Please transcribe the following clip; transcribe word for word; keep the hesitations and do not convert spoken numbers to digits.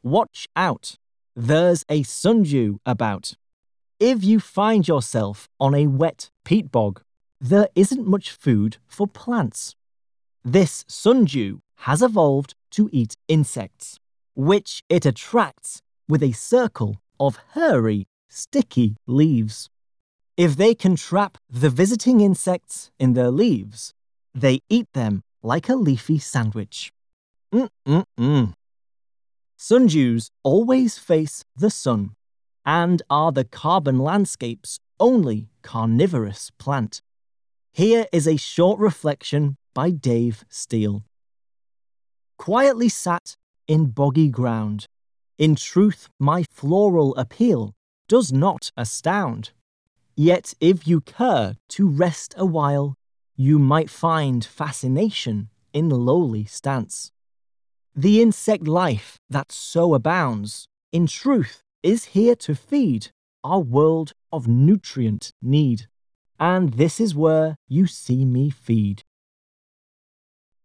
Watch out, there's a sundew about. If you find yourself on a wet peat bog, there isn't much food for plants. This sundew has evolved to eat insects, which it attracts with a circle of hairy, sticky leaves. If they can trap the visiting insects in their leaves, they eat them like a leafy sandwich. Mm-mm-mm. Sundews always face the sun and are the carbon landscape's only carnivorous plant. Here is a short reflection by Dave Steele. Quietly sat in boggy ground, in truth my floral appeal does not astound. Yet if you care to rest a while, you might find fascination in lowly stance. The insect life that so abounds, in truth, is here to feed our world of nutrient need. And this is where you see me feed.